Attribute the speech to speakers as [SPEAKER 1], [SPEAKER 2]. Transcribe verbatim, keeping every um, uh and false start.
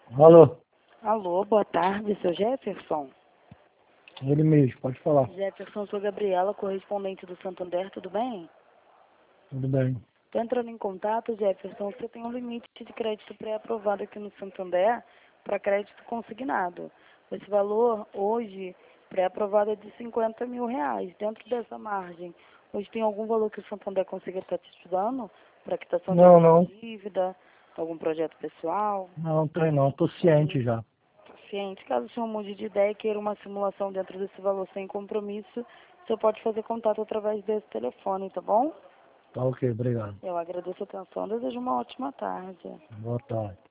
[SPEAKER 1] Alô,
[SPEAKER 2] Alô, boa tarde, seu Jefferson.
[SPEAKER 1] ele mesmo, pode falar.
[SPEAKER 2] Jefferson, sou Gabriela, correspondente do Santander, tudo bem?
[SPEAKER 1] Tudo bem.
[SPEAKER 2] Estou entrando em contato, Jefferson, você tem um limite de crédito pré-aprovado aqui no Santander para crédito consignado. Esse valor, hoje, pré-aprovado é de cinquenta mil reais. Dentro dessa margem, hoje tem algum valor que o Santander consiga estar te estudando para quitação de
[SPEAKER 1] Não,
[SPEAKER 2] alguma
[SPEAKER 1] não,
[SPEAKER 2] dívida, algum projeto pessoal?
[SPEAKER 1] não tem não, tô ciente já.
[SPEAKER 2] Ciente, caso o senhor mude de ideia e queira uma simulação dentro desse valor sem compromisso, o senhor pode fazer contato através desse telefone, tá bom?
[SPEAKER 1] Tá ok, obrigado.
[SPEAKER 2] Eu agradeço a atenção, desejo uma ótima tarde.
[SPEAKER 1] Boa tarde.